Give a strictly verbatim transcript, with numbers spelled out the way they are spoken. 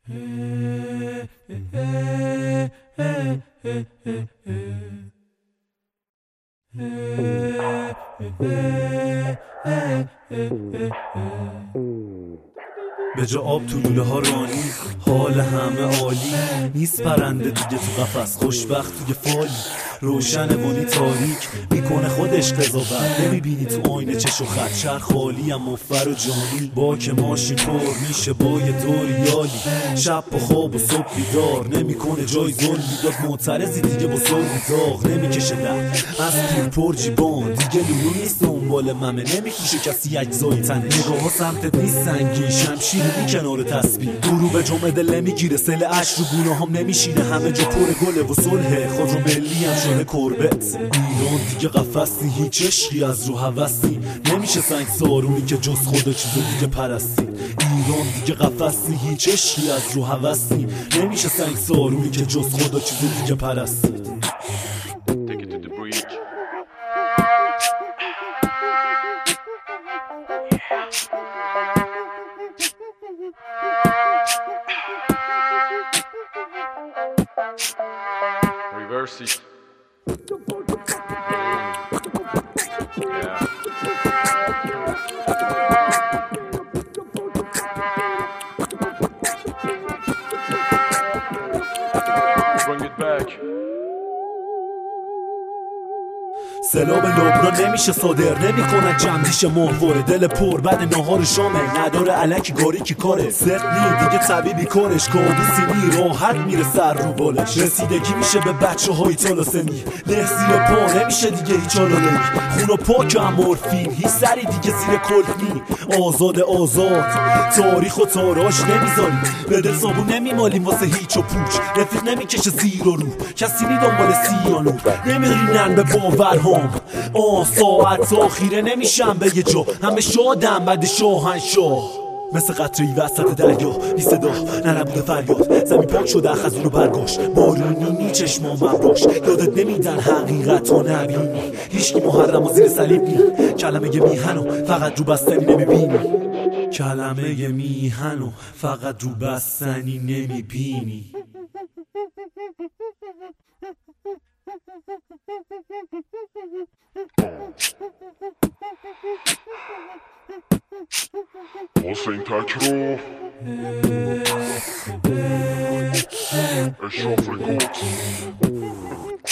به جا آب تو لوله ها رانی، حال همه عالی نیست. پرنده دیگه تو قفس، خوشبخت توی فالی. روشن بونی تاریک میکنه خودش قضاوت. نمیبینی تو آینه چش و خط، شهر خالی هم مفر و جانی. با که ماشین پر میشه با یه دوریالی. شب با خواب و صبح بیدار نمیکنه جای ظلم بیداد. معترضی دیگه با سرگی داغ نمیکشه در از پیر پر جیبان. دیگه لولو نیست دنبال ممه، نمیکشه کسی اجزایی تنه. نگاه ها سمتت نیست سنگی، شمشیر بی کنار تسبیح. غروب جمعه دل نمیگیره، سل عشق رو گونه هم نمیشینه. همه جا پر گله و صلح، خود رو ملی هم شده کربت. ایران دیگه قفصی، هیچ عشقی از رو هوسی. نمیشه سنگ سارونی که جز خود چیز دیگه پرستی. ایران دیگه قفصی، هیچ عشقی از رو هوسی. نمیشه سنگ سارونی که جز خود چیز دیگه پرستی. Reverse it. Yeah. Bring it back. سلاب لبنان نمیشه صادر، نمیکنن جمعیش ماهواره. دل پر بعد نهار شامه، نداره علکی گاری کی کاره. سخت نی دیگه طبیبی کارش، کادوسی نی راحت میره سر رو بالش. رسیدگی میشه به بچه های تالاسمی، نه زیر پا نمیشه دیگه هیچ آلالمی. خونو پاک هم مورفین، هیچ سری دیگه زیر کلف نی. آزاد آزاد تاریخ و تاراج نمیذاریم، به دل صابون نمیمالیم واسه هیچ و پوچ. رفیق نمیکشه زیر و رو، کسی نی دنبال سیانو. نمیرینن به باورهام، آه ساعت آخیره نمیشم به یه جا. همه شادم بعد شاهنشاه، مثل قطره‌ای وسط دریا بی صدا نربوده فریاد. زمین پاک شده خزون و برگاش، بارونی نی چشمام ابراش. یادت نمیدن حقیقت و نبینی، هیچکی محرم و زیر صلیب نی. کلمه میهنو فقط رو بستنی نمیبینی. کلمه میهنو فقط رو بستنی نمیبینی. حسین تکرو اشراف رکورد.